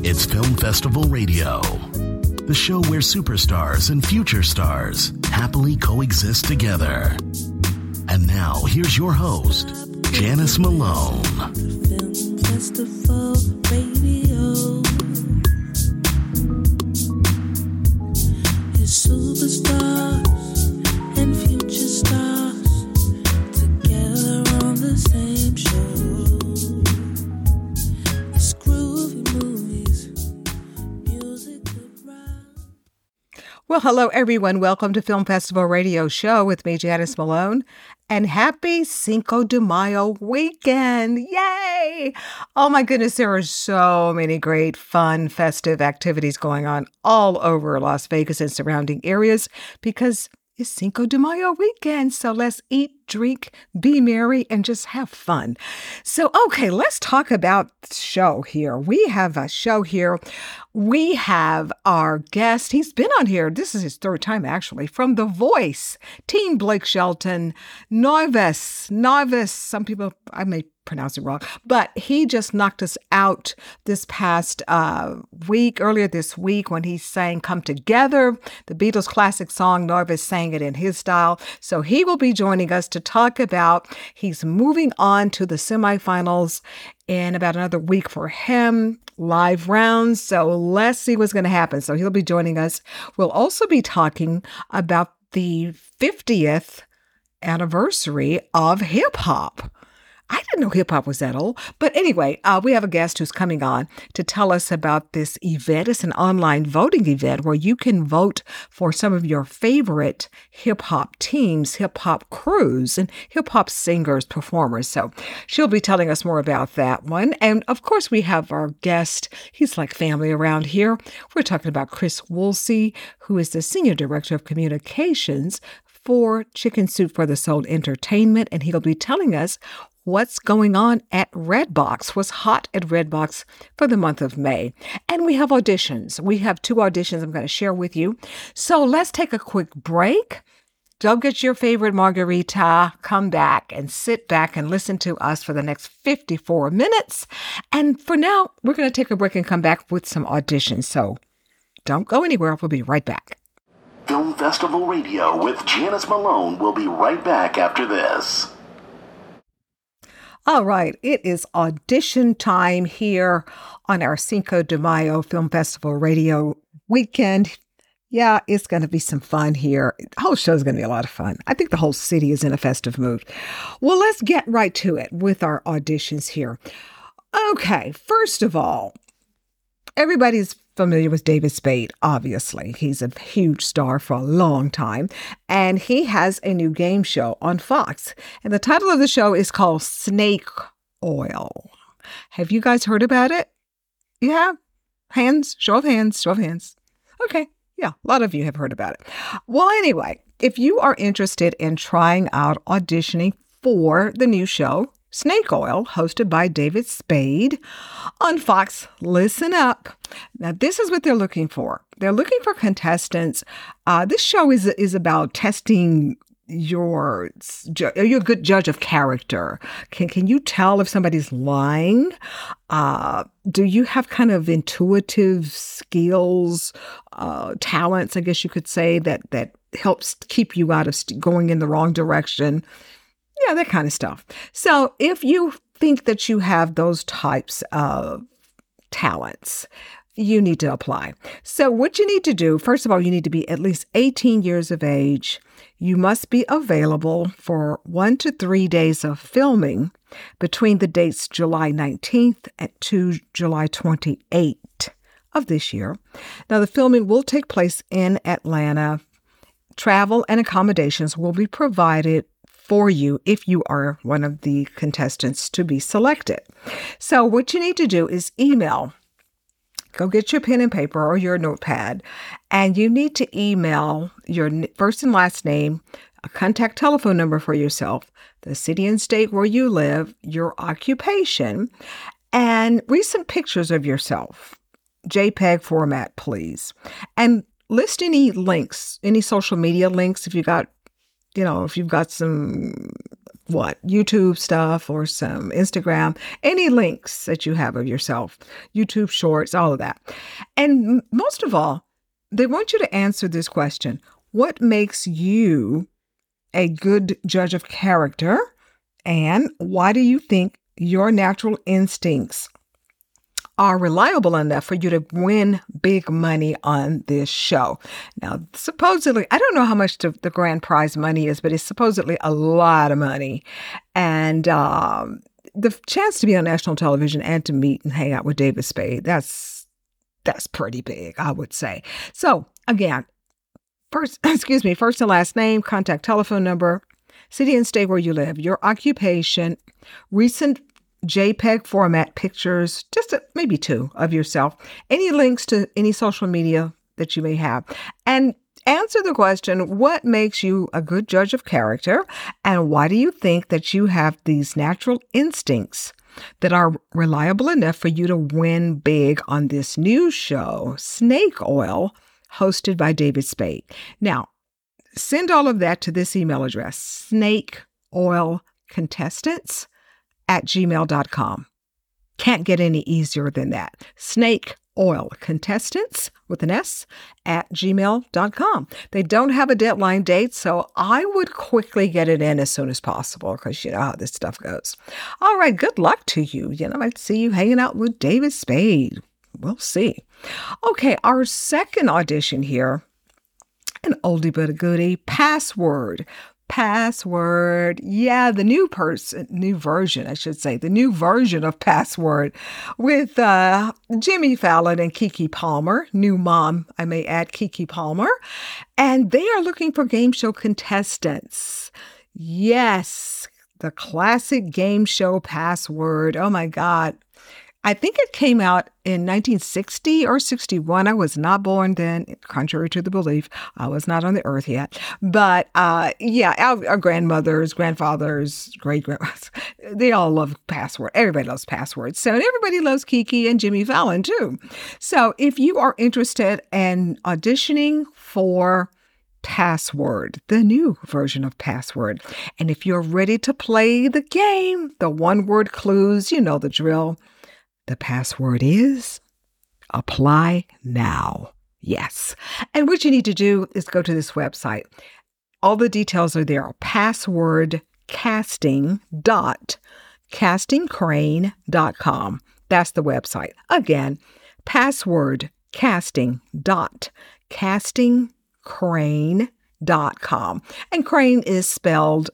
It's Film Festival Radio, the show where superstars and future stars happily coexist together. And now, here's your host, Janice Malone. Film Festival Radio is superstars and future stars together on the same show. It's groovy movies, music with rhyme. Well, hello, everyone. Welcome to Film Festival Radio Show with me, Janice Malone. And happy Cinco de Mayo weekend. Yay! Oh my goodness, there are so many great, fun, festive activities going on all over Las Vegas and surrounding areas because it's Cinco de Mayo weekend. So let's eat, drink, be merry, and just have fun. So, okay, let's talk about the show here. We have a show here. We have our guest. He's been on here. This is his third time, actually, from The Voice, Team Blake Shelton, Noivus. Some people, I may pronounce it wrong, but he just knocked us out this past earlier this week when he sang Come Together, the Beatles classic song. Noivus sang it in his style. So he will be joining us to talk about, he's moving on to the semifinals in about another week for him, live rounds. So let's see what's going to happen. So he'll be joining us. We'll also be talking about the 50th anniversary of hip hop. I didn't know hip hop was that old. But anyway, we have a guest who's coming on to tell us about this event. It's an online voting event where you can vote for some of your favorite hip hop teams, hip hop crews, and hip hop singers, performers. So she'll be telling us more about that one. And of course, we have our guest. He's like family around here. We're talking about Chris Woolsey, who is the Senior Director of Communications for Chicken Soup for the Soul Entertainment. And he'll be telling us what's going on at Redbox, what's hot at Redbox for the month of May. And we have auditions. We have 2 auditions I'm going to share with you. So let's take a quick break. Go get your favorite margarita, come back and sit back and listen to us for the next 54 minutes. And for now, we're going to take a break and come back with some auditions. So don't go anywhere. We'll be right back. Film Festival Radio with Janice Malone will be right back after this. All right, it is audition time here on our Cinco de Mayo Film Festival Radio weekend. Yeah, it's going to be some fun here. The whole show is going to be a lot of fun. I think the whole city is in a festive mood. Well, let's get right to it with our auditions here. Okay, first of all, everybody's familiar with David Spade, obviously. He's a huge star for a long time, and he has a new game show on Fox. And the title of the show is called Snake Oil. Have you guys heard about it? You have? Hands? Show of hands. Show of hands. Okay. Yeah, a lot of you have heard about it. Well, anyway, if you are interested in trying out auditioning for the new show, Snake Oil, hosted by David Spade on Fox, listen up. Now, this is what they're looking for. They're looking for contestants. This show is about testing you're a good judge of character. Can you tell if somebody's lying? Do you have kind of intuitive skills, talents, I guess you could say, that helps keep you out of going in the wrong direction? Yeah, that kind of stuff. So if you think that you have those types of talents, you need to apply. So what you need to do, first of all, you need to be at least 18 years of age. You must be available for 1 to 3 days of filming between the dates July 19th to July 28th of this year. Now, the filming will take place in Atlanta. Travel and accommodations will be provided for you if you are one of the contestants to be selected. So what you need to do is email. Go get your pen and paper or your notepad, and you need to email your first and last name, a contact telephone number for yourself, the city and state where you live, your occupation, and recent pictures of yourself. JPEG format, please. And list any links, any social media links if you've got some what, YouTube stuff or some Instagram, any links that you have of yourself, YouTube shorts, all of that. And most of all, they want you to answer this question: what makes you a good judge of character? And why do you think your natural instincts are reliable enough for you to win big money on this show? Now, supposedly, I don't know how much the grand prize money is, but it's supposedly a lot of money. And the chance to be on national television and to meet and hang out with David Spade, that's pretty big, I would say. So again, first and last name, contact telephone number, city and state where you live, your occupation, recent JPEG format pictures, just maybe 2 of yourself, any links to any social media that you may have, and answer the question: what makes you a good judge of character, and why do you think that you have these natural instincts that are reliable enough for you to win big on this new show, Snake Oil, hosted by David Spade? Now, send all of that to this email address, snakeoilcontestants@gmail.com. Can't get any easier than that. Snakeoilcontestants with an S @gmail.com. They don't have a deadline date, so I would quickly get it in as soon as possible because you know how this stuff goes. All right, good luck to you. I might see you hanging out with David Spade. We'll see. Okay, our second audition here, an oldie but a goodie, Password. Yeah, the new version of Password with Jimmy Fallon and Keke Palmer, new mom, I may add, Keke Palmer, and they are looking for game show contestants. Yes, the classic game show Password. Oh my God. I think it came out in 1960 or 61. I was not born then, contrary to the belief. I was not on the earth yet. But yeah, our grandmothers, grandfathers, great-grandmothers, they all love Password. Everybody loves Password. So everybody loves Keke and Jimmy Fallon too. So if you are interested in auditioning for Password, the new version of Password, and if you're ready to play the game, the one-word clues, you know the drill. The password is apply now. Yes. And what you need to do is go to this website. All the details are there. Passwordcasting.castingcrane.com. That's the website. Again, passwordcasting.castingcrane.com. And Crane is spelled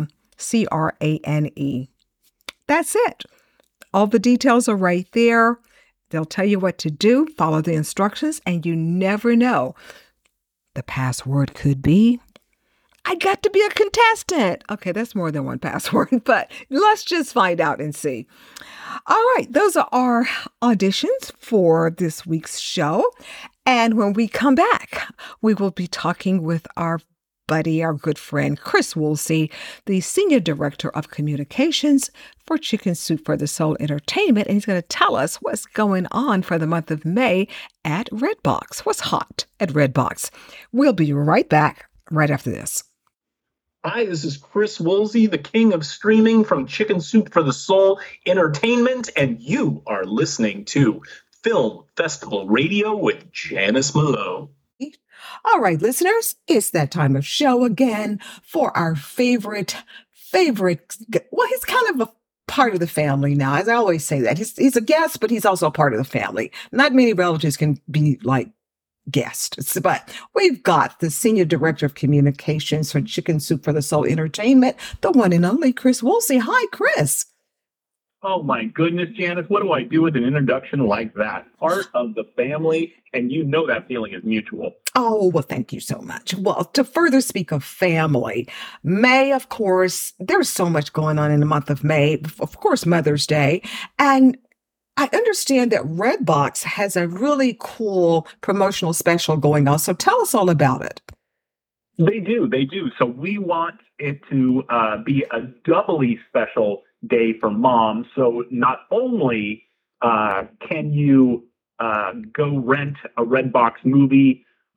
Crane. That's it. All the details are right there. They'll tell you what to do. Follow the instructions, and you never know. The password could be, I got to be a contestant. Okay, that's more than one password, but let's just find out and see. All right, those are our auditions for this week's show. And when we come back, we will be talking with our buddy, our good friend, Chris Woolsey, the Senior Director of Communications for Chicken Soup for the Soul Entertainment. And he's going to tell us what's going on for the month of May at Redbox. What's hot at Redbox? We'll be right back right after this. Hi, this is Chris Woolsey, the king of streaming from Chicken Soup for the Soul Entertainment, and you are listening to Film Festival Radio with Janice Malone. All right, listeners, it's that time of show again for our favorite, well, he's kind of a part of the family now, as I always say that. He's a guest, but he's also a part of the family. Not many relatives can be like guests, but we've got the Senior Director of Communications for Chicken Soup for the Soul Entertainment, the one and only Chris Woolsey. Hi, Chris. Oh my goodness, Janice, what do I do with an introduction like that? Part of the family, and you know that feeling is mutual. Oh, well, thank you so much. Well, to further speak of family, May, of course, there's so much going on in the month of May. Of course, Mother's Day. And I understand that Redbox has a really cool promotional special going on. So tell us all about it. They do. So we want it to be a doubly special day for moms. So not only can you go rent a Redbox movie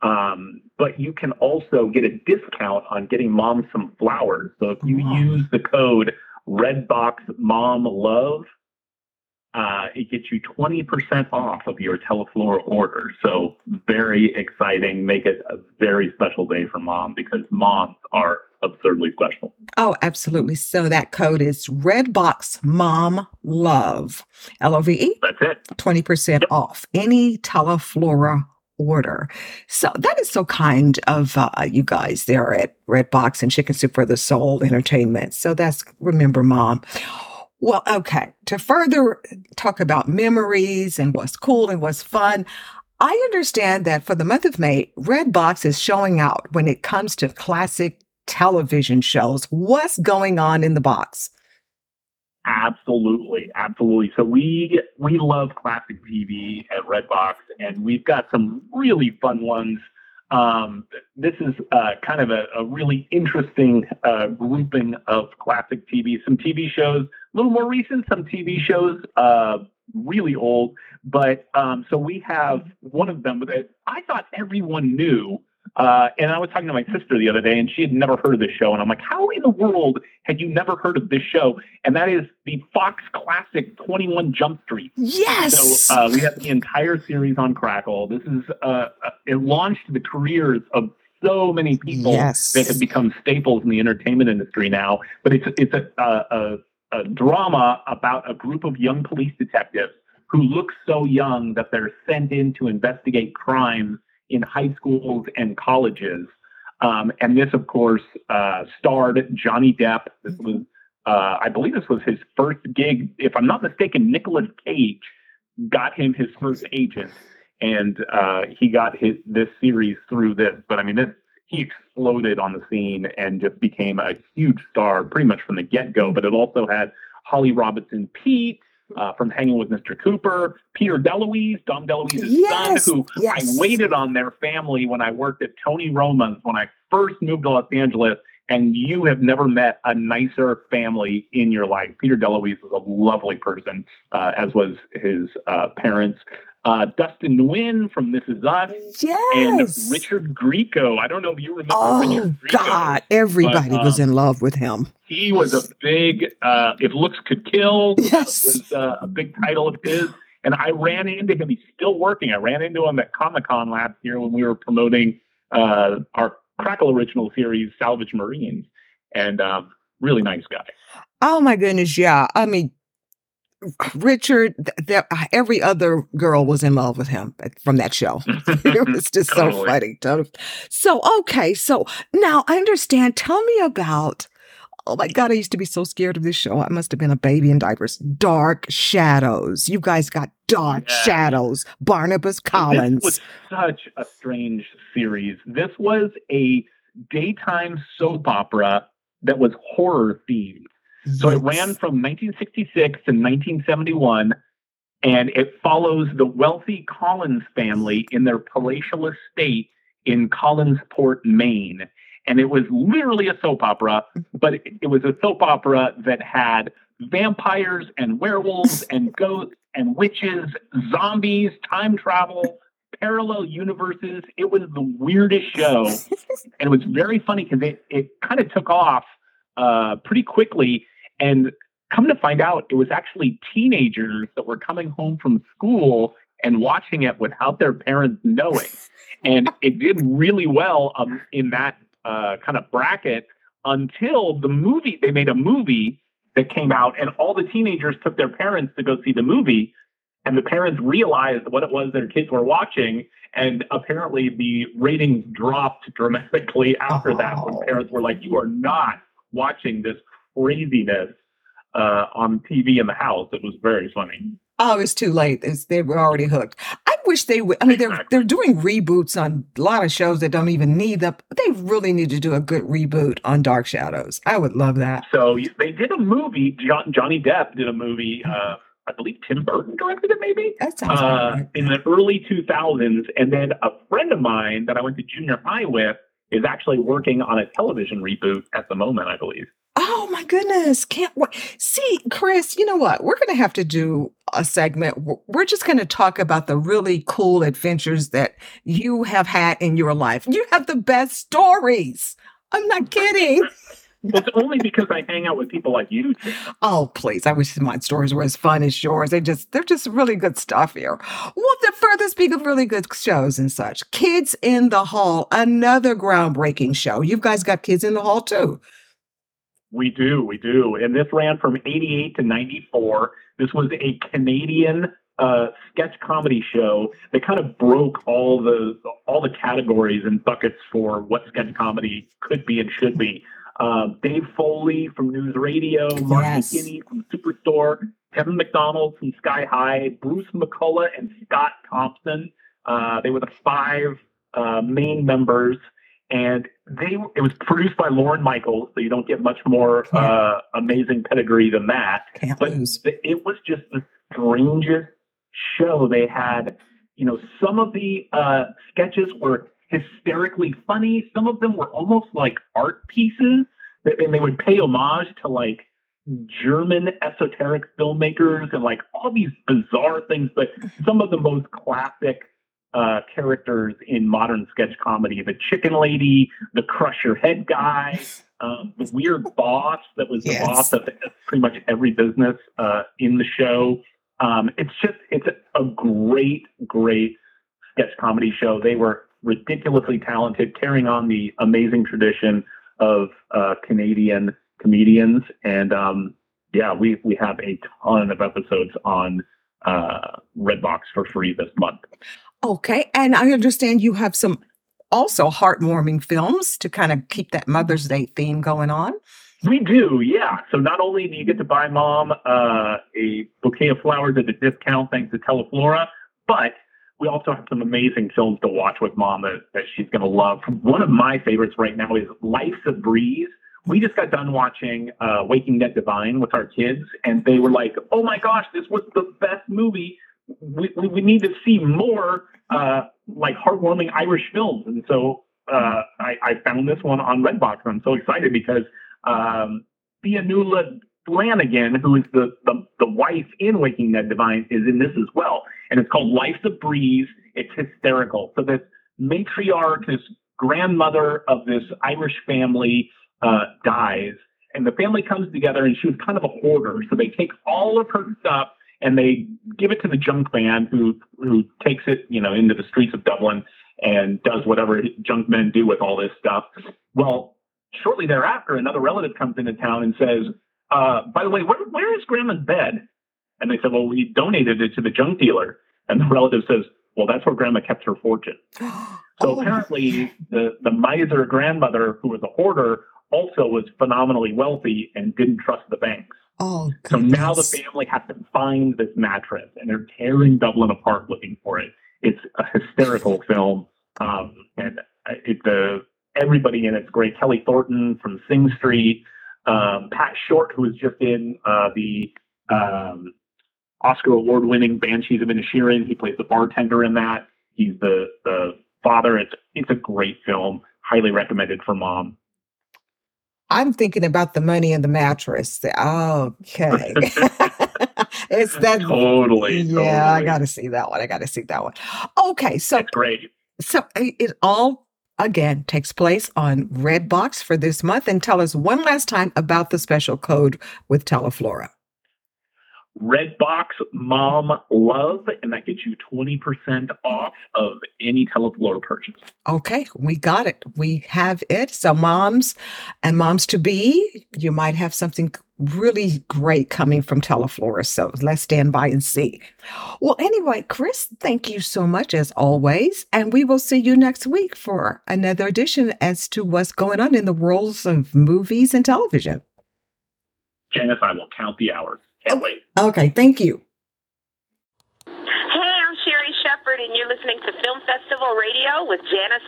But you can also get a discount on getting mom some flowers. So if you use the code RedboxMomLove, it gets you 20% off of your Teleflora order. So very exciting. Make it a very special day for mom, because moms are absurdly special. Oh, absolutely. So that code is Redbox Mom Love, LOVE. That's it. 20% off any Teleflora order. So that is so kind of you guys there at Redbox and Chicken Soup for the Soul Entertainment. So that's Remember Mom. Well, okay. To further talk about memories and what's cool and what's fun, I understand that for the month of May, Redbox is showing out when it comes to classic television shows. What's going on in the box? Absolutely. So we love classic TV at Redbox, and we've got some really fun ones. This is kind of a really interesting grouping of classic TV. Some TV shows a little more recent, some TV shows really old. But so we have one of them that I thought everyone knew. And I was talking to my sister the other day, and she had never heard of this show. And I'm like, how in the world had you never heard of this show? And that is the Fox classic 21 Jump Street. Yes. So we have the entire series on Crackle. This is it launched the careers of so many people that have become staples in the entertainment industry now. But it's a drama about a group of young police detectives who look so young that they're sent in to investigate crimes in high schools and colleges. And this, of course, starred Johnny Depp. This was, I believe this was his first gig. If I'm not mistaken, Nicolas Cage got him his first agent, and he got this series through this. But I mean, he exploded on the scene and just became a huge star pretty much from the get-go. But it also had Holly Robinson Peete, from Hanging with Mr. Cooper, Peter DeLuise, Dom DeLuise's son, who I waited on their family when I worked at Tony Roma's when I first moved to Los Angeles, and you have never met a nicer family in your life. Peter DeLuise was a lovely person, as was his parents. Dustin Nguyen from This Is Us, and Richard Grieco. I don't know if you remember Richard Grieco. Oh, God, everybody was in love with him. He was a big, If Looks Could Kill, was a big title of his. And I ran into him. He's still working. I ran into him at Comic-Con last year when we were promoting our Crackle original series, Salvage Marines. And really nice guy. Oh, my goodness, yeah. I mean, Richard, every other girl was in love with him from that show. It was just so funny. So, okay. So now I understand. Tell me about, oh my God, I used to be so scared of this show. I must have been a baby in diapers. Dark Shadows. You guys got Dark Shadows. Barnabas Collins. This was such a strange series. This was a daytime soap opera that was horror themed. So it ran from 1966 to 1971, and it follows the wealthy Collins family in their palatial estate in Collinsport, Maine. And it was literally a soap opera, but it was a soap opera that had vampires and werewolves and ghosts and witches, zombies, time travel, parallel universes. It was the weirdest show. And it was very funny because it kind of took off pretty quickly. And come to find out, it was actually teenagers that were coming home from school and watching it without their parents knowing. And it did really well in that kind of bracket until they made a movie that came out, and all the teenagers took their parents to go see the movie. And the parents realized what it was their kids were watching. And apparently the ratings dropped dramatically after that, when parents were like, you are not watching this craziness on TV in the house. It was very funny. Oh, it's too late. They were already hooked. I wish they would. I mean, they're doing reboots on a lot of shows that don't even need them. They really need to do a good reboot on Dark Shadows. I would love that. So they did a movie. Johnny Depp did a movie. I believe Tim Burton directed it, maybe? That sounds right. In the early 2000s. And then a friend of mine that I went to junior high with is actually working on a television reboot at the moment, I believe. Oh my goodness. Can't wait. See, Chris, you know what? We're going to have to do segment, we're just going to talk about the really cool adventures that you have had in your life. You have the best stories. I'm not kidding. It's only because I hang out with people like you, Jim. Oh, please. I wish my stories were as fun as yours. They're just really good stuff here. Well, the further speak of really good shows and such. Kids in the Hall, another groundbreaking show. You guys got Kids in the Hall too. We do. And this ran from 88 to 94. This was a Canadian sketch comedy show that kind of broke all the categories and buckets for what sketch comedy could be and should be. Dave Foley from News Radio, Mark McGinney from Superstore, Kevin McDonald from Sky High, Bruce McCullough and Scott Thompson. They were the 5 main members, and it was produced by Lorne Michaels, so you don't get much more amazing pedigree than that. But it was just the strangest show. They had, some of the sketches were hysterically funny. Some of them were almost like art pieces, and they would pay homage to like German esoteric filmmakers and like all these bizarre things, but some of the most classic characters in modern sketch comedy: the chicken lady, the crush your head guy, the weird boss that was the boss of pretty much every business in the show. It's a great sketch comedy show. They were ridiculously talented, carrying on the amazing tradition of Canadian comedians. And we have a ton of episodes on Redbox for free this month. Okay. And I understand you have some also heartwarming films to kind of keep that Mother's Day theme going on. We do, yeah. So not only do you get to buy Mom a bouquet of flowers at a discount thanks to Teleflora, but we also have some amazing films to watch with Mom that she's going to love. One of my favorites right now is Life's a Breeze. We just got done watching Waking Dead Divine with our kids, and they were like, oh my gosh, this was the best movie. We need to see more like heartwarming Irish films. And so I found this one on Redbox. I'm so excited because Fionnuala Flanagan, who is the wife in Waking Dead Divine, is in this as well. And it's called Life's a Breeze. It's hysterical. So this matriarch, this grandmother of this Irish family dies, and the family comes together, and she was kind of a hoarder. So they take all of her stuff and they give it to the junk man who takes it, into the streets of Dublin and does whatever junk men do with all this stuff. Well, shortly thereafter, another relative comes into town and says, by the way, where is Grandma's bed? And they said, well, we donated it to the junk dealer. And the relative says, well, that's where Grandma kept her fortune. So apparently the miser grandmother, who was a hoarder, also was phenomenally wealthy and didn't trust the banks. Oh, so now the family has to find this mattress, and they're tearing Dublin apart looking for it. It's a hysterical film, and everybody in it's great. Kelly Thornton from Sing Street, Pat Short, who was just in the Oscar award-winning Banshees of Inisherin. He plays the bartender in that. He's the father. It's a great film. Highly recommended for Mom. I'm thinking about the money in the mattress. Okay. It's that. Totally. Yeah, I got to see that one. Okay. So that's great. So it all, again, takes place on Redbox for this month. And tell us one last time about the special code with Teleflora. Redbox Mom Love, and that gets you 20% off of any Teleflora purchase. Okay, we got it. We have it. So moms and moms to be, you might have something really great coming from Teleflora. So let's stand by and see. Well, anyway, Chris, thank you so much as always. And we will see you next week for another edition as to what's going on in the worlds of movies and television. Janice, I will count the hours. Can't wait. Okay, thank you. Hey, I'm Sherry Shepard, and you're listening to Film Festival Radio with Janice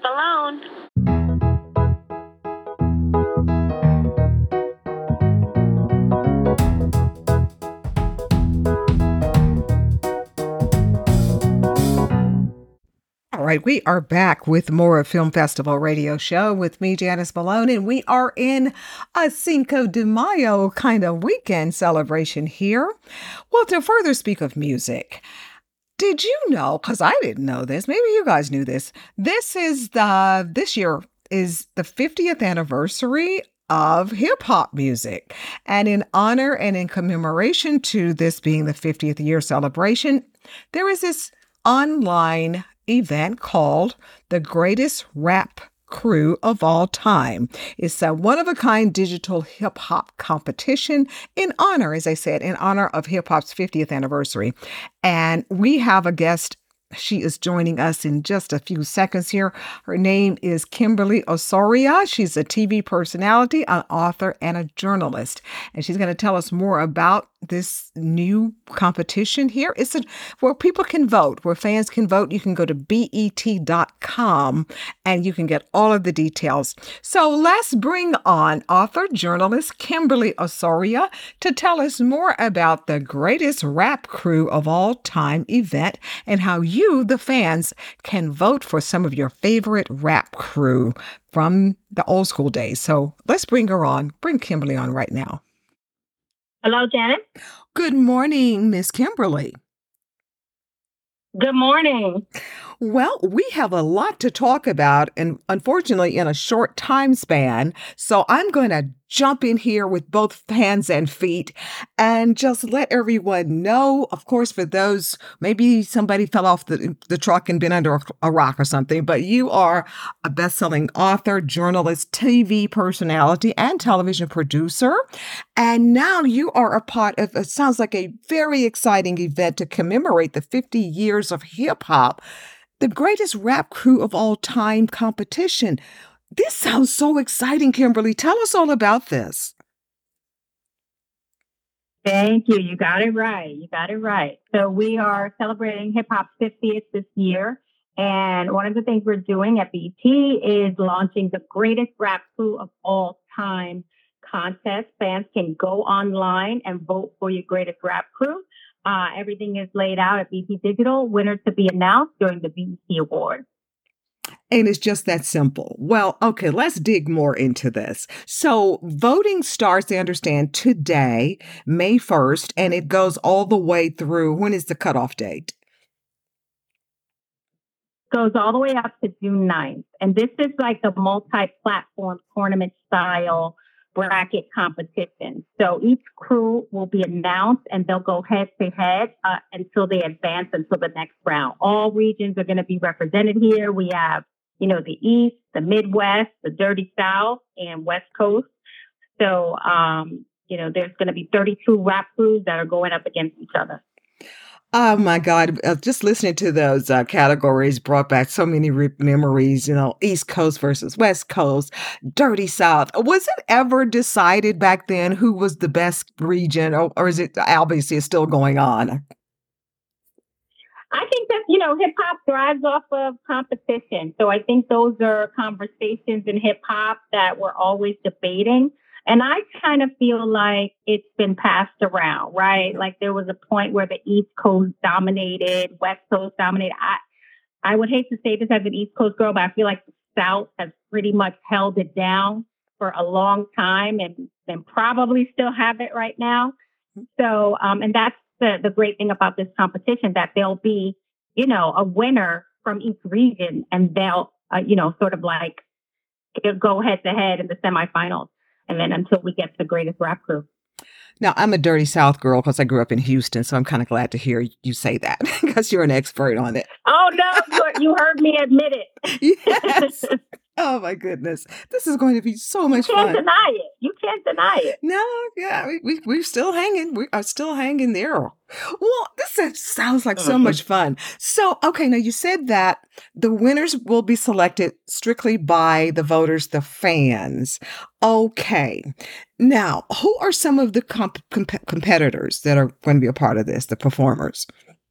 Malone. All right, we are back with more of Film Festival Radio Show with me, Janice Malone, and we are in a Cinco de Mayo kind of weekend celebration here. Well, to further speak of music, did you know, because I didn't know this, maybe you guys knew this, this year is the 50th anniversary of hip hop music. And in honor and in commemoration to this being the 50th year celebration, there is this online event called The Greatest Rap Crew of All Time. It's a one-of-a-kind digital hip-hop competition in honor, as I said, in honor of hip-hop's 50th anniversary. And we have a guest. She is joining us in just a few seconds here. Her name is Kimberly Osorio. She's a TV personality, an author, and a journalist. And she's going to tell us more about this new competition here. It's where people can vote, where fans can vote. You can go to BET.com and you can get all of the details. So let's bring on author, journalist Kimberly Osorio to tell us more about the Greatest Rap Crew of All Time event and how you, the fans, can vote for some of your favorite rap crew from the old school days. So let's bring her on. Bring Kimberly on right now. Hello, Janet. Good morning, Miss Kimberly. Good morning. Well, we have a lot to talk about, and unfortunately in a short time span. So I'm going to jump in here with both hands and feet and just let everyone know, of course, for those, maybe somebody fell off the truck and been under a rock or something, but you are a best-selling author, journalist, TV personality, and television producer. And now you are a part of, it sounds like a very exciting event to commemorate the 50 years of hip hop, the Greatest Rap Crew of All Time competition. This sounds so exciting, Kimberly. Tell us all about this. Thank you. You got it right. You got it right. So we are celebrating hip hop's 50th this year. And one of the things we're doing at BET is launching the Greatest Rap Crew of All Time contest. Fans can go online and vote for your greatest rap crew. Everything is laid out at BET Digital. Winners to be announced during the BET Awards. And it's just that simple. Well, okay, let's dig more into this. So voting starts, I understand, today, May 1st, and it goes all the way through. When is the cutoff date? Goes all the way up to June 9th. And this is like the multi-platform tournament style bracket competition. So each crew will be announced and they'll go head to head until they advance until the next round. All regions are going to be represented here. We have, the East, the Midwest, the Dirty South, and West Coast. So, there's going to be 32 rap crews that are going up against each other. Oh my God. Just listening to those categories brought back so many memories, East Coast versus West Coast, Dirty South. Was it ever decided back then who was the best region, or is it obviously it's still going on? I think that, hip hop thrives off of competition. So I think those are conversations in hip hop that we're always debating. And I kind of feel like it's been passed around, right? Like there was a point where the East Coast dominated, West Coast dominated. I would hate to say this as an East Coast girl, but I feel like the South has pretty much held it down for a long time and probably still have it right now. So, and that's the great thing about this competition, that there'll be, a winner from each region and they'll, sort of like go head to head in the semifinals. And then until we get to the greatest rap crew. Now, I'm a Dirty South girl because I grew up in Houston, so I'm kind of glad to hear you say that because you're an expert on it. Oh, no, you heard me admit it. Yes. Oh, my goodness. This is going to be so much fun. You can't deny it. You can't deny it. No, yeah, we're still hanging. We are still hanging there. Well, this sounds like so much fun. So, okay, now you said that the winners will be selected strictly by the voters, the fans. Okay. Now, who are some of the competitors that are going to be a part of this, the performers?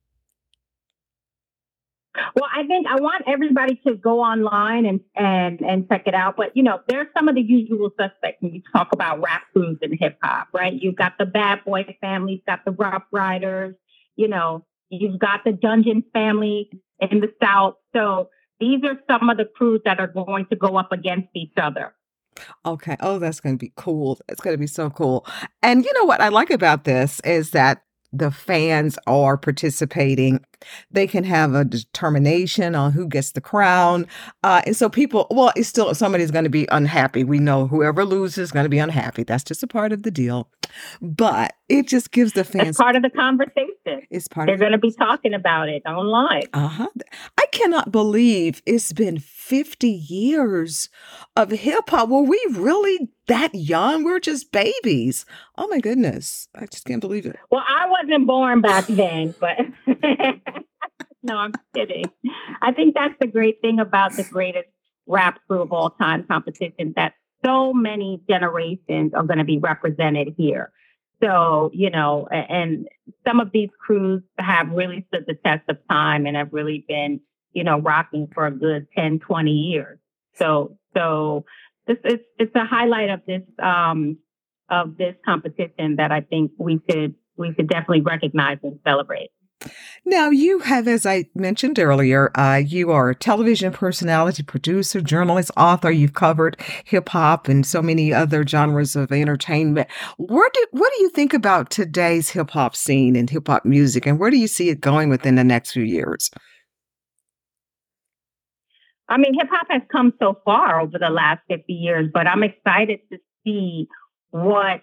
Well, I think I want everybody to go online and check it out. But, there's some of the usual suspects when you talk about rap crews in hip hop, right? You've got the Bad Boy family, you've got the Rough Riders, you've got the Dungeon family in the South. So these are some of the crews that are going to go up against each other. Okay. Oh, that's going to be cool. It's going to be so cool. And you know what I like about this is that the fans are participating. They can have a determination on who gets the crown. And so people, well, it's still somebody's going to be unhappy. We know whoever loses is going to be unhappy. That's just a part of the deal. But it just gives the fans. It's part of the conversation. It's part They're of going to be talking about it online. Uh-huh. I cannot believe it's been 50 years of hip hop. Were we really that young? We're just babies. Oh my goodness. I just can't believe it. Well, I wasn't born back then, but no, I'm kidding. I think that's the great thing about the greatest rap crew of all time competition, that so many generations are going to be represented here. So, you know, and some of these crews have really stood the test of time and have really been, you know, rocking for a good 10, 20 years. So this is, it's a highlight of this competition that I think we should definitely recognize and celebrate. Now, you have, as I mentioned earlier, you are a television personality, producer, journalist, author. You've covered hip hop and so many other genres of entertainment. What do you think about today's hip hop scene and hip hop music, and where do you see it going within the next few years? I mean, hip hop has come so far over the last 50 years, but I'm excited to see what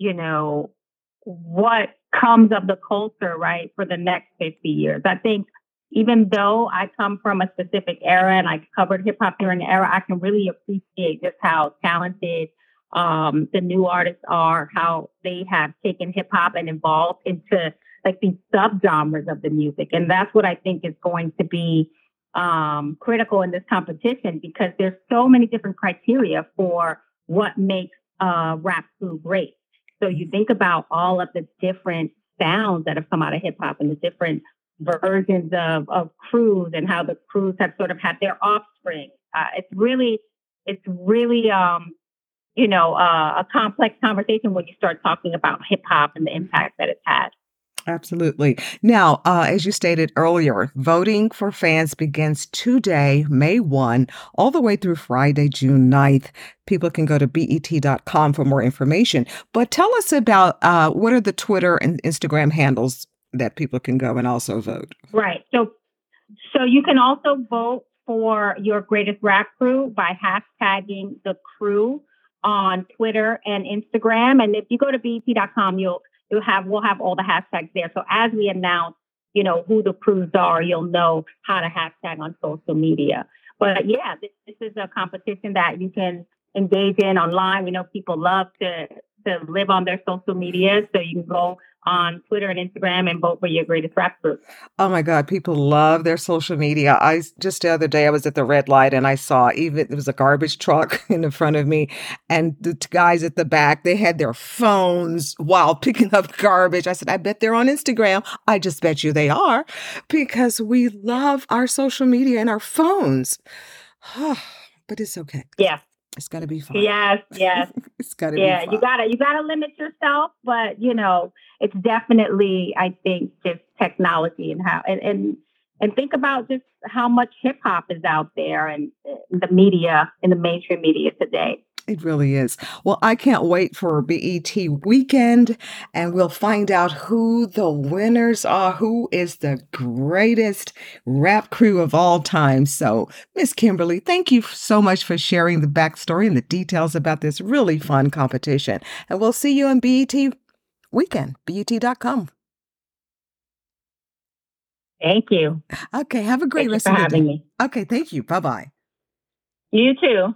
comes of the culture, right, for the next 50 years. I think even though I come from a specific era and I covered hip hop during the era, I can really appreciate just how talented the new artists are, how they have taken hip hop and evolved into like these subgenres of the music. And that's what I think is going to be critical in this competition, because there's so many different criteria for what makes rap crew great. So you think about all of the different sounds that have come out of hip hop and the different versions of crews and how the crews have sort of had their offspring. It's really a complex conversation when you start talking about hip hop and the impact that it's had. Absolutely. Now, as you stated earlier, voting for fans begins today, May 1, all the way through Friday, June 9th. People can go to BET.com for more information. But tell us about what are the Twitter and Instagram handles that people can go and also vote? Right. So you can also vote for your greatest rap crew by hashtagging the crew on Twitter and Instagram. And if you go to BET.com, we'll have all the hashtags there. So as we announce, who the crews are, you'll know how to hashtag on social media. But yeah, this is a competition that you can engage in online. We know people love to live on their social media. So you can go on Twitter and Instagram and vote for your greatest rap group. Oh my God, people love their social media. Just the other day I was at the red light and I saw there was a garbage truck in the front of me, and the guys at the back, they had their phones while picking up garbage. I said, I bet they're on Instagram. I just bet you they are, because we love our social media and our phones. But it's okay. Yeah. It's got to be fun. Yes. It's got to be fun. You gotta limit yourself, but it's definitely, I think, just technology and how and think about just how much hip hop is out there and the media, in the mainstream media today. It really is. Well, I can't wait for BET weekend, and we'll find out who the winners are, who is the greatest rap crew of all time. So, Miss Kimberly, thank you so much for sharing the backstory and the details about this really fun competition. And we'll see you on BET weekend, BET.com. Thank you. Okay, have a great rest of the day. Thank you for having me. Okay, thank you. Bye-bye. You too.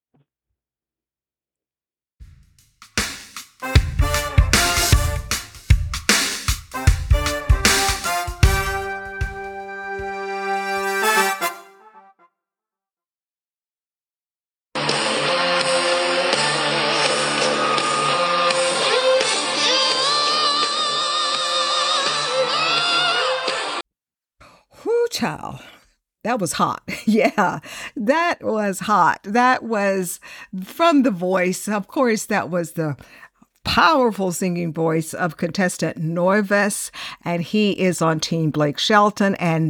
Child, that was hot. Yeah, that was hot. That was from The Voice. Of course, that was the powerful singing voice of contestant Norvis, and he is on Team Blake Shelton. And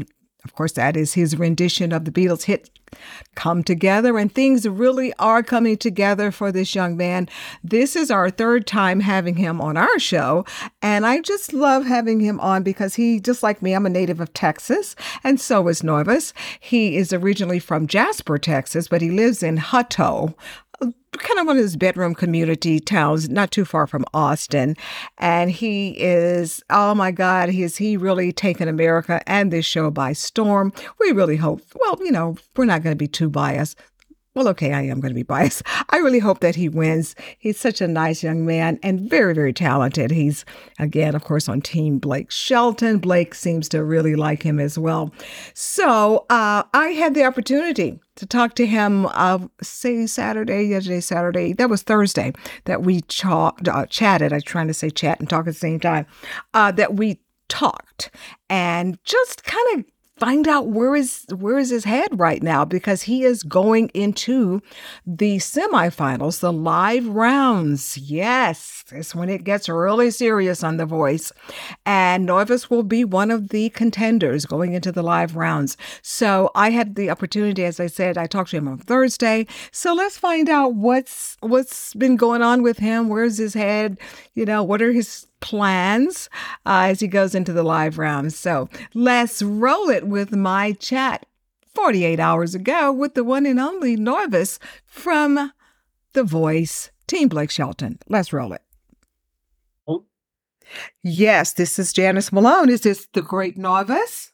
Of course, that is his rendition of the Beatles' hit Come Together, and things really are coming together for this young man. This is our third time having him on our show, and I just love having him on because he, just like me, I'm a native of Texas, and so is Norvis. He is originally from Jasper, Texas, but he lives in Hutto, kind of one of those bedroom community towns, not too far from Austin. And he is, oh my God, he really taken America and this show by storm. We really hope, well, we're not going to be too biased. Well, okay, I am going to be biased. I really hope that he wins. He's such a nice young man and very, very talented. He's, again, of course, on Team Blake Shelton. Blake seems to really like him as well. So I had the opportunity to talk to him, yesterday, Saturday. That was Thursday that we chatted. I was trying to say chat and talk at the same time. That we talked and just kind of find out where is his head right now, because he is going into the semifinals, the live rounds. Yes, it's when it gets really serious on The Voice. And Norvis will be one of the contenders going into the live rounds. So I had the opportunity, as I said, I talked to him on Thursday. So let's find out what's been going on with him. Where's his head? What are his plans as he goes into the live rounds. So let's roll it with my chat 48 hours ago with the one and only Norvis from The Voice, Team Blake Shelton. Let's roll it. Oh. Yes, this is Janice Malone. Is this the great Norvis?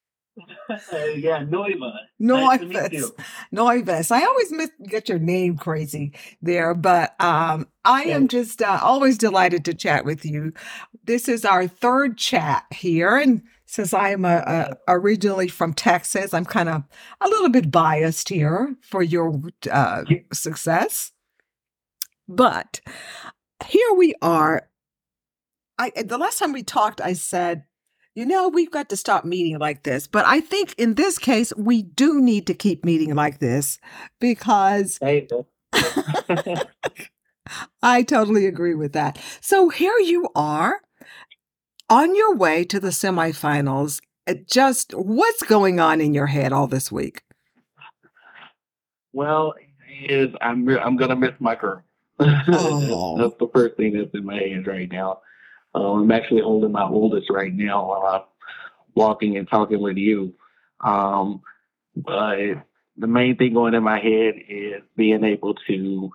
Yeah, Noiva. Nice to meet you. Norvis. I always get your name crazy there, but I am just always delighted to chat with you. This is our third chat here, and since I am originally from Texas, I'm kind of a little bit biased here for your success. But here we are. The last time we talked, I said, we've got to stop meeting like this. But I think in this case, we do need to keep meeting like this because I totally agree with that. So here you are on your way to the semifinals. Just what's going on in your head all this week? Well, I'm gonna miss my girl. Oh. That's the first thing that's in my head right now. I'm actually holding my oldest right now while I'm walking and talking with you. But the main thing going in my head is being able to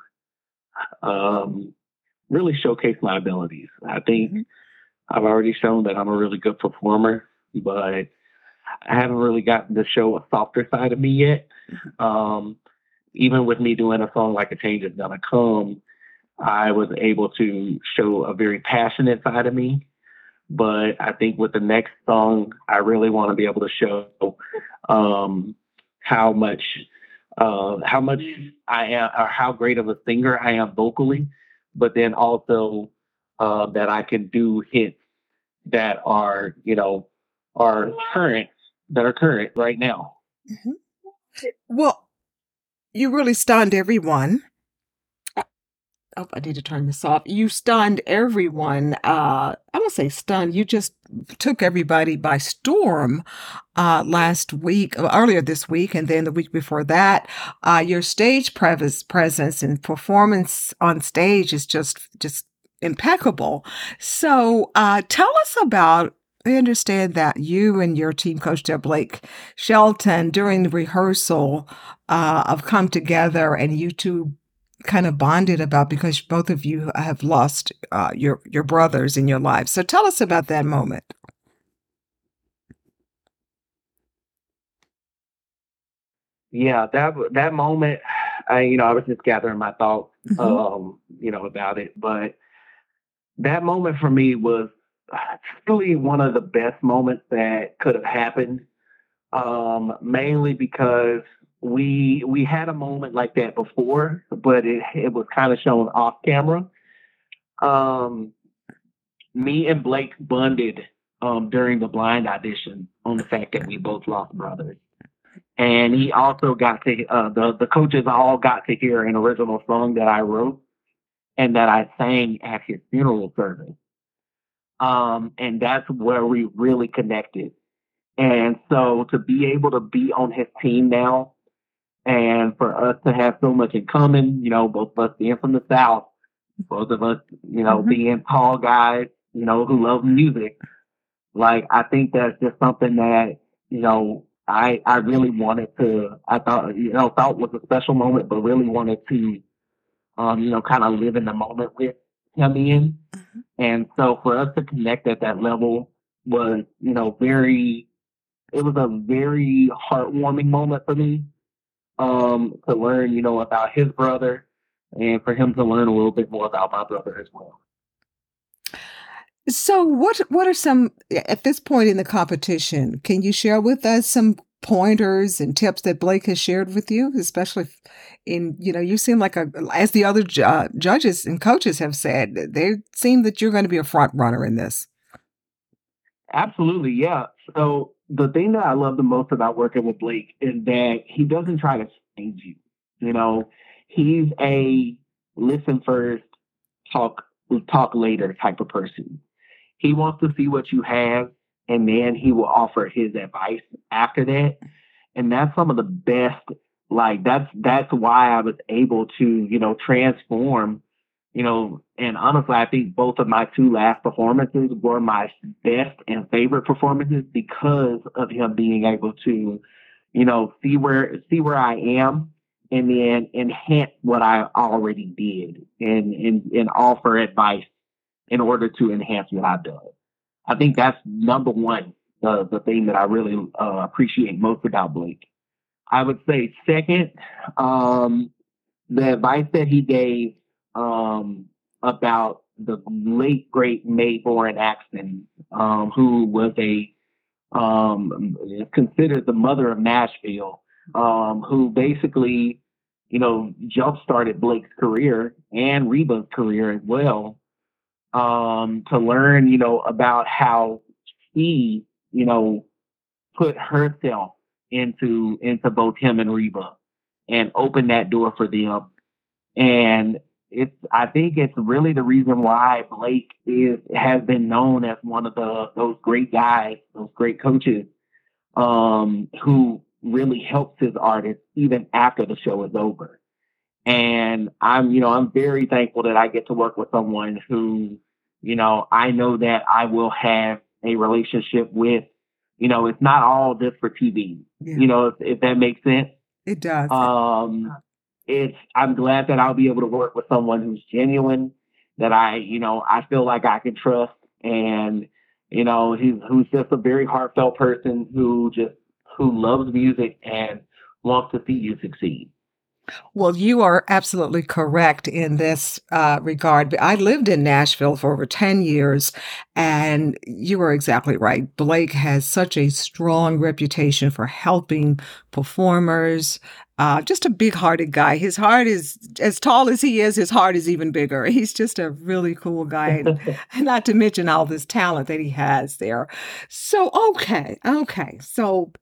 really showcase my abilities. I think I've already shown that I'm a really good performer, but I haven't really gotten to show a softer side of me yet. Even with me doing a song like A Change Is Gonna Come, I was able to show a very passionate side of me. But I think with the next song, I really want to be able to show how much I am, or how great of a singer I am vocally, but then also that I can do hits that are current right now. Mm-hmm. Well, you really stunned everyone. Oh, I need to turn this off. You stunned everyone. I won't say stunned. You just took everybody by storm earlier this week, and then the week before that. Your stage presence and performance on stage is just impeccable. So tell us about, I understand that you and your team coach, Blake Shelton, during the rehearsal of Come Together, and you two kind of bonded about, because both of you have lost your brothers in your lives. So tell us about that moment. Yeah, that moment, I was just gathering my thoughts, about it. But that moment for me was really one of the best moments that could have happened, mainly because we had a moment like that before, but it was kind of shown off camera. Me and Blake bonded during the blind audition on the fact that we both lost brothers. And he also got to, the coaches all got to hear an original song that I wrote and that I sang at his funeral service. And that's where we really connected. And so to be able to be on his team now and for us to have so much in common, both of us being from the South, both of us, being tall guys, who love music. Like, I think that's just something that, I really wanted to, I thought was a special moment, but really wanted to, kind of live in the moment with him in. And so for us to connect at that level was, it was a very heartwarming moment for me, to learn, about his brother and for him to learn a little bit more about my brother as well. So what are some, at this point in the competition, can you share with us some pointers and tips that Blake has shared with you, especially in, you seem like as the other judges and coaches have said, they seem that you're going to be a front runner in this. Absolutely, yeah. So the thing that I love the most about working with Blake is that he doesn't try to change you. He's a listen first, talk later type of person. He wants to see what you have, and then he will offer his advice after that. And that's some of the best, like, that's why I was able to, transform, and honestly, I think both of my two last performances were my best and favorite performances because of him being able to, see where I am and then enhance what I already did and offer advice in order to enhance what I've done. I think that's number one, the thing that I really appreciate most about Blake. I would say second, the advice that he gave about the late great Mae Boren Axton, who was considered the mother of Nashville, who basically, jump started Blake's career and Reba's career as well. To learn, about how she, put herself into both him and Reba and opened that door for them. And I think it's really the reason why Blake has been known as one of those great guys, those great coaches, who really helps his artists even after the show is over. And I'm very thankful that I get to work with someone who, I know that I will have a relationship with. It's not all just for TV. Yeah. If that makes sense. It does. I'm glad that I'll be able to work with someone who's genuine, that I feel like I can trust, and who's just a very heartfelt person who loves music and wants to see you succeed. Well, you are absolutely correct in this regard. I lived in Nashville for over 10 years, and you are exactly right. Blake has such a strong reputation for helping performers. Just a big-hearted guy. His heart is, as tall as he is, his heart is even bigger. He's just a really cool guy, and not to mention all this talent that he has there. So, okay. So,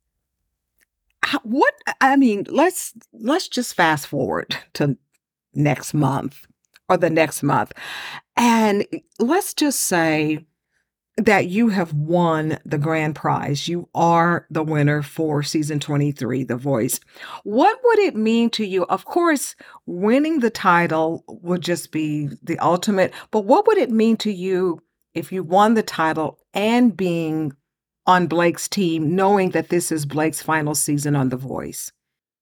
let's just fast forward to next month or the next month. And let's just say that you have won the grand prize. You are the winner for season 23, The Voice. What would it mean to you? Of course, winning the title would just be the ultimate, but what would it mean to you if you won the title and being on Blake's team, knowing that this is Blake's final season on The Voice?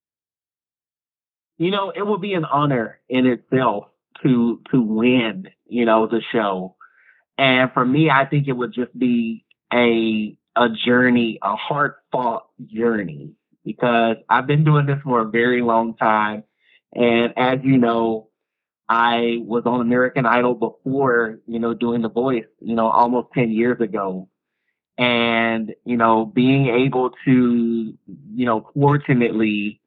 It would be an honor in itself to win, the show. And for me, I think it would just be a journey, a hard-fought journey, because I've been doing this for a very long time. And as you know, I was on American Idol before, doing The Voice, almost 10 years ago. And, being able to, fortunately,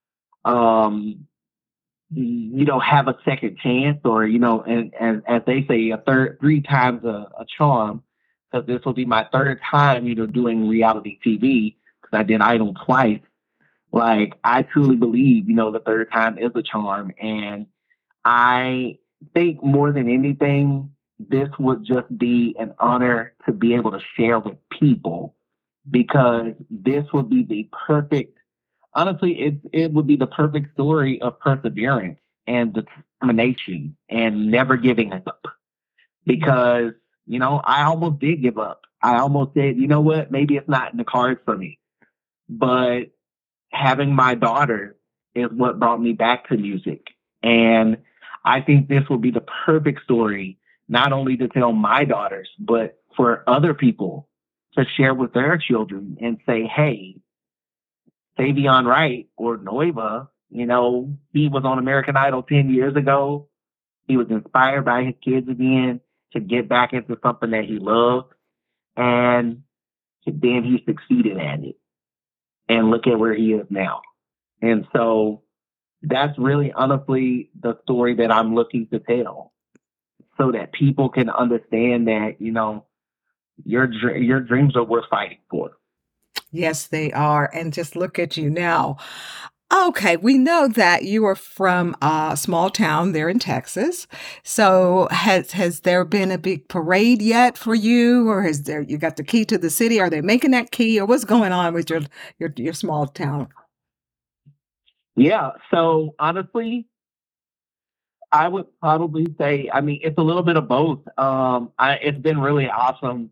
have a second chance, or, and as they say, three times a charm, because this will be my third time, doing reality TV, because I did Idol twice. Like, I truly believe, the third time is a charm. And I think more than anything, this would just be an honor to be able to share with people because this would be the perfect, honestly, it would be the perfect story of perseverance and determination and never giving up. Because, I almost did give up. I almost said, you know what, maybe it's not in the cards for me. But having my daughter is what brought me back to music. And I think this will be the perfect story, not only to tell my daughters, but for other people to share with their children and say, hey, Savion Wright or Noiva, he was on American Idol 10 years ago. He was inspired by his kids again to get back into something that he loved. And then he succeeded at it. And look at where he is now. And so that's really honestly the story that I'm looking to tell, so that people can understand that, your dreams are worth fighting for. Yes, they are. And just look at you now. Okay, we know that you are from a small town there in Texas. So has there been a big parade yet for you, or you got the key to the city? Are they making that key, or what's going on with your small town? Yeah, so honestly, I would probably say, it's a little bit of both. It's been really awesome.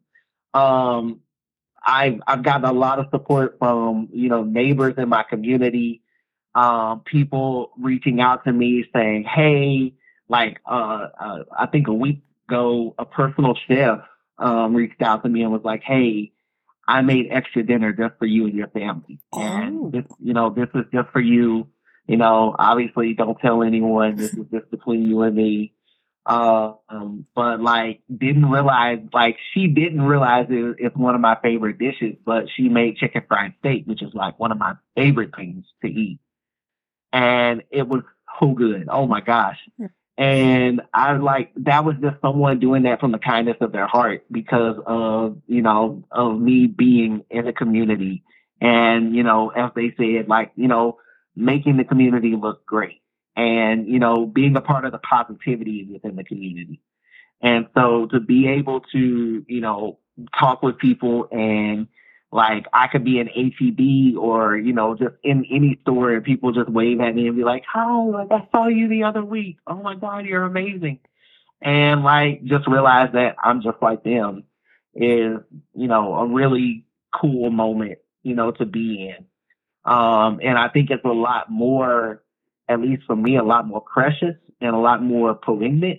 I've gotten a lot of support from, neighbors in my community, people reaching out to me saying, hey, I think a week ago, a personal chef, reached out to me and was like, hey, I made extra dinner just for you and your family. And this is just for you. Obviously don't tell anyone. This is just between you and me. But didn't realize, she didn't realize it's one of my favorite dishes, but she made chicken fried steak, which is one of my favorite things to eat. And it was so good. Oh my gosh. And that was just someone doing that from the kindness of their heart because of, of me being in the community and, as they said, making the community look great and, being a part of the positivity within the community. And so to be able to, talk with people and I could be in HEB or, just in any store and people just wave at me and be like, oh, I saw you the other week. Oh my God, you're amazing. And just realize that I'm just like them is, a really cool moment, to be in. And I think it's a lot more, at least for me, a lot more precious and a lot more poignant,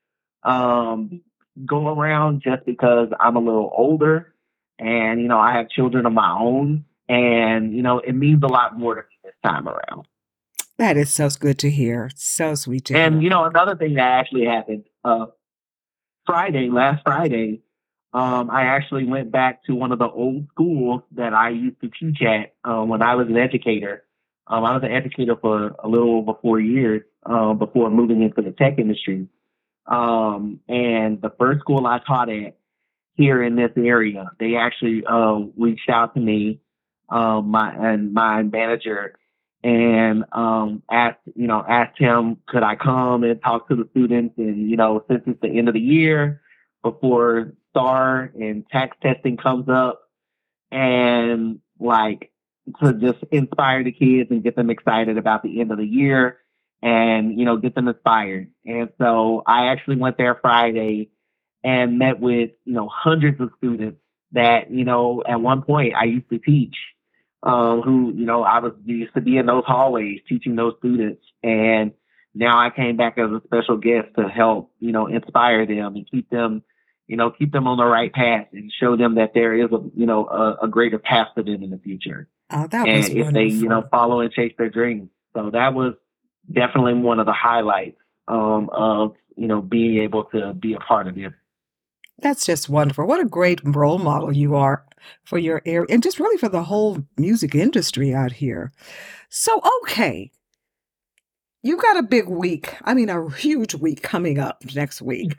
go around just because I'm a little older. And, I have children of my own and, it means a lot more to me this time around. That is so good to hear. So sweet to hear. And, another thing that actually happened, last Friday, I actually went back to one of the old schools that I used to teach at, when I was an educator. I was an educator for a little over 4 years, before moving into the tech industry. And the first school I taught at, here in this area, they actually reached out to me, my manager, and asked him could I come and talk to the students. And since it's the end of the year, before STAR and tax testing comes up, and to just inspire the kids and get them excited about the end of the year, and get them inspired. And so I actually went there Friday and met with, hundreds of students that, at one point I used to teach, who, I used to be in those hallways teaching those students. And now I came back as a special guest to help, inspire them and keep them on the right path and show them that there is a greater path for them in the future. Oh, that was wonderful. If they, follow and chase their dreams. So that was definitely one of the highlights, of, being able to be a part of it. That's just wonderful. What a great role model you are for your area and just really for the whole music industry out here. So, okay. You got a big week. I mean, a huge week coming up next week.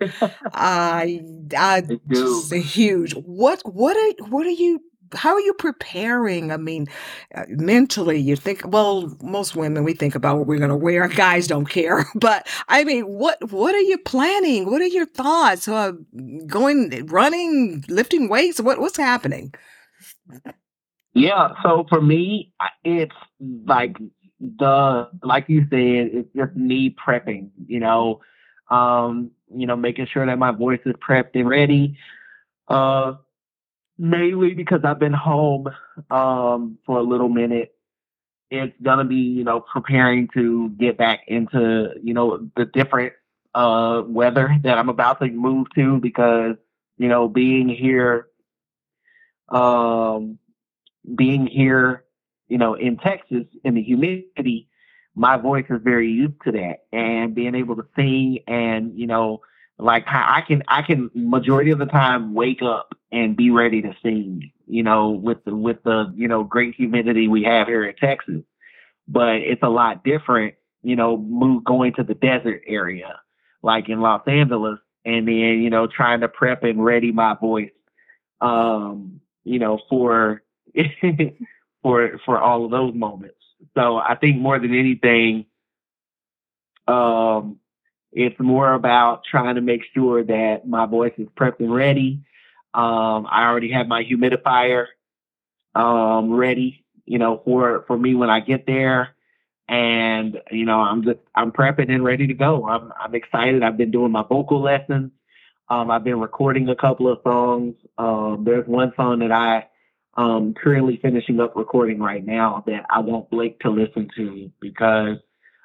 Just a huge. How are you preparing? I mean, mentally, you think, well, most women, we think about what we're going to wear. Guys don't care. But I mean, what are you planning? What are your thoughts? Going, running, lifting weights? What's happening? Yeah, so for me, it's like like you said, it's just me prepping, making sure that my voice is prepped and ready. Uh, Mainly because I've been home for a little minute. It's gonna be, preparing to get back into, the different weather that I'm about to move to because, being here um being here, in Texas in the humidity, my voice is very used to that and being able to sing and, like how I can majority of the time wake up and be ready to sing, with the, great humidity we have here in Texas. But it's a lot different, move going to the desert area, like in Los Angeles, and then, trying to prep and ready my voice for for all of those moments. So I think more than anything, um, it's more about trying to make sure that my voice is prepped and ready. I already have my humidifier ready, for me when I get there. And I'm prepping and ready to go. I'm excited. I've been doing my vocal lessons. I've been recording a couple of songs. There's one song that I currently finishing up recording right now that I want Blake to listen to because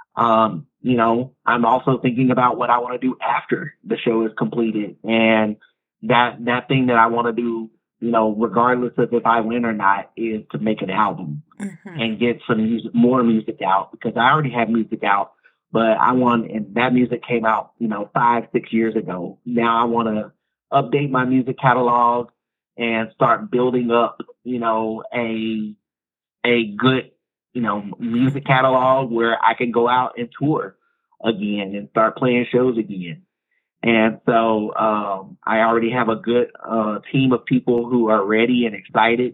I'm also thinking about what I want to do after the show is completed. And that thing that I want to do, regardless of if I win or not, is to make an album and get some music, more music out because I already have music out, but and that music came out, 5-6 years ago. Now I want to update my music catalog and start building up, a good, music catalog where I can go out and tour again and start playing shows again. And so I already have a good team of people who are ready and excited,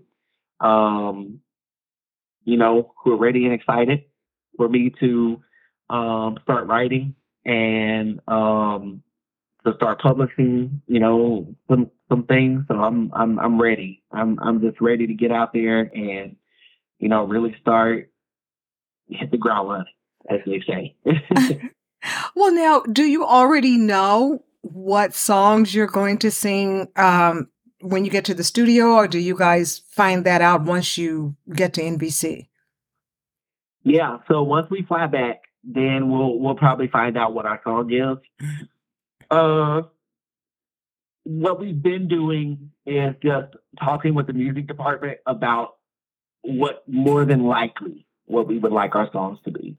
who are ready and excited for me to start writing and to start publishing, some things. So I'm ready. I'm just ready to get out there and, really start hit the ground running, as they say. Well, now, do you already know what songs you're going to sing when you get to the studio, or do you guys find that out once you get to NBC? Yeah. So once we fly back, then we'll probably find out what our song is. What we've been doing is just talking with the music department about what more than likely what we would like our songs to be.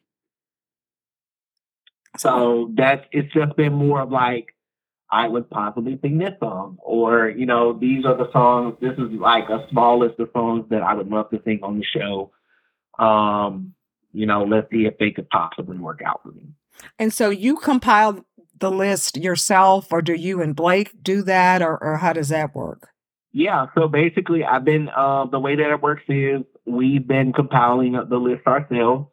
So it's just been more of like, I would possibly sing this song, or, these are the songs. This is like a small list of songs that I would love to sing on the show. Let's see if they could possibly work out for me. And so you compile the list yourself, or do you and Blake do that, or how does that work? Yeah. So basically I've been, the way that it works is we've been compiling the list ourselves.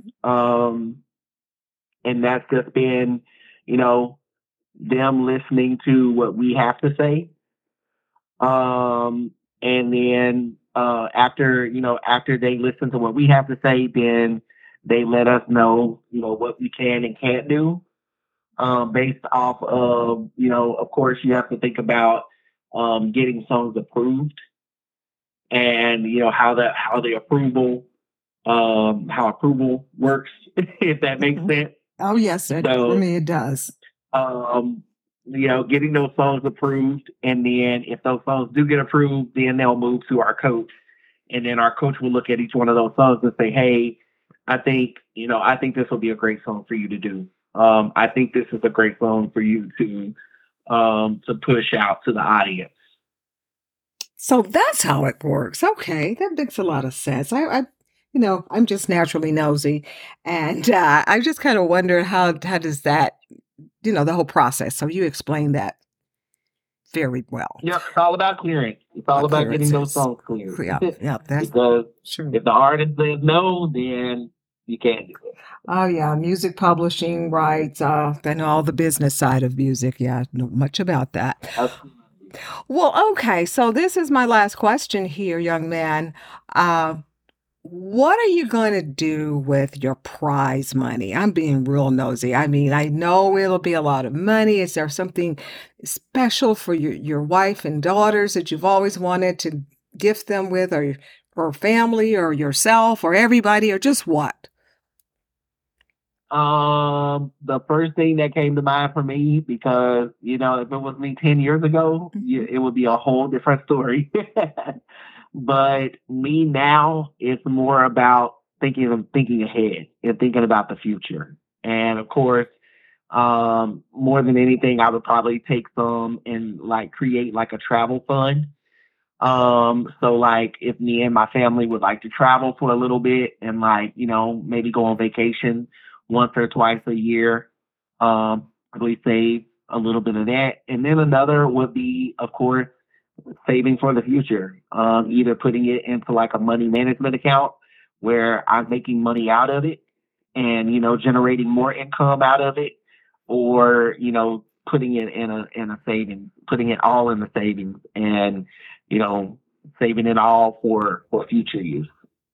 And that's just been, them listening to what we have to say. And then after they listen to what we have to say, then they let us know, what we can and can't do. Based off of, of course you have to think about getting songs approved and, how approval works, if that makes sense. Oh, yes, for me it does. Getting those songs approved, and then if those songs do get approved, then they'll move to our coach, and then our coach will look at each one of those songs and say, "Hey, I think this will be a great song for you to do. I think this is a great song for you to push out to the audience." So that's how it works. Okay, that makes a lot of sense. I'm just naturally nosy, and I just kind of wondered how does that, the whole process. So you explained that very well. Yeah, it's all about clearance. It's all about getting those songs cleared. Yeah, that's because true. If the artist says no, then you can't do it. Oh yeah, music publishing rights. I know all the business side of music. Yeah, I know much about that. Well, okay. So this is my last question here, young man. What are you going to do with your prize money? I'm being real nosy. I mean, I know it'll be a lot of money. Is there something special for your wife and daughters that you've always wanted to gift them with, or family, or yourself, or everybody, or just what? The first thing that came to mind for me, because, if it was me 10 years ago, it would be a whole different story. But me now, it's more about thinking ahead and thinking about the future. And of course, more than anything, I would probably take some and create a travel fund. So if me and my family would like to travel for a little bit and maybe go on vacation once or twice a year, probably save a little bit of that. And then another would be, of course, saving for the future, either putting it into a money management account where I'm making money out of it and, generating more income out of it, or, putting it in a savings, putting it all in the savings and, saving it all for future use.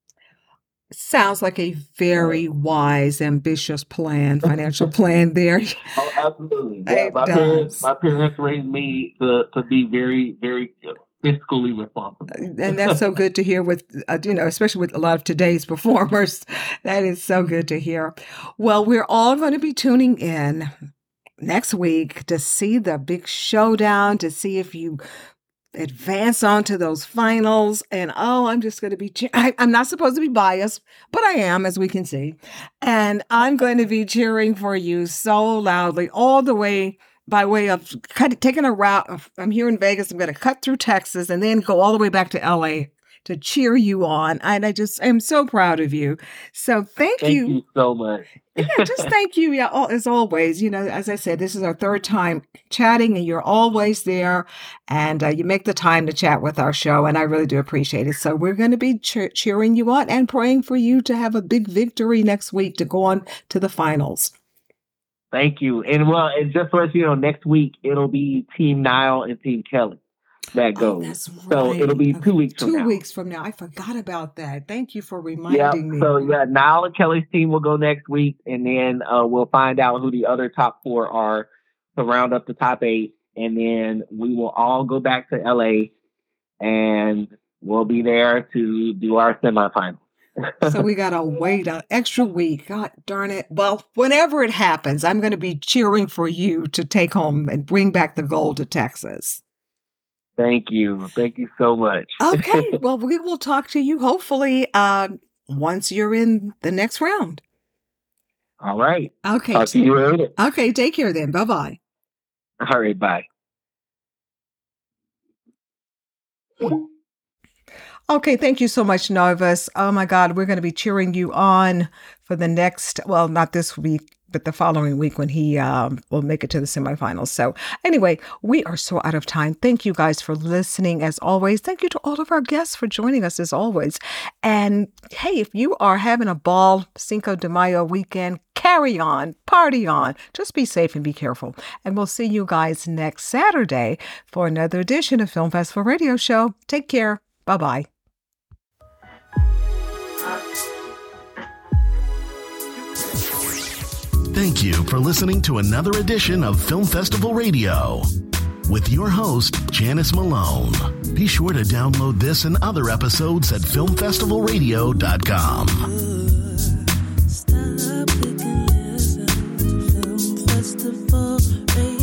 Sounds like a very wise, ambitious plan, financial plan there. Oh, absolutely. It My does. parents raised me to be very, very fiscally responsible. And that's so good to hear with, especially with a lot of today's performers. That is so good to hear. Well, we're all going to be tuning in next week to see the big showdown, to see if you advance on to those finals. And I'm just going to be, I'm not supposed to be biased, but I am, as we can see. And I'm going to be cheering for you so loudly all the way by way of taking a route. I'm here in Vegas. I'm going to cut through Texas and then go all the way back to LA to cheer you on. And I just am so proud of you. So thank you. Thank you so much. Yeah, just thank you. Yeah, as always, as I said, this is our third time chatting and you're always there and you make the time to chat with our show. And I really do appreciate it. So we're going to be cheering you on and praying for you to have a big victory next week to go on to the finals. Thank you. And just to let you know, next week, it'll be Team Niall and Team Kelly that goes. That's right. So it'll be 2 weeks from now. 2 weeks from now. I forgot about that. Thank you for reminding me. So Niall and Kelly's team will go next week, and then we'll find out who the other top 4 are to round up the top 8, and then we will all go back to LA, and we'll be there to do our semifinals. So we got to wait an extra week. God darn it. Well, whenever it happens, I'm going to be cheering for you to take home and bring back the gold to Texas. Thank you. Thank you so much. Okay. Well, we will talk to you hopefully once you're in the next round. All right. Okay. Talk to you later. Okay. Take care then. Bye-bye. All right. Bye. Okay, thank you so much, Novus. Oh my God, we're going to be cheering you on for the next, well, not this week, but the following week when he will make it to the semifinals. So anyway, we are so out of time. Thank you guys for listening as always. Thank you to all of our guests for joining us as always. And hey, if you are having a ball Cinco de Mayo weekend, carry on, party on, just be safe and be careful. And we'll see you guys next Saturday for another edition of Film Festival Radio Show. Take care. Bye-bye. Thank you for listening to another edition of Film Festival Radio with your host, Janice Malone. Be sure to download this and other episodes at filmfestivalradio.com. Stop, we can listen to Film Festival Radio.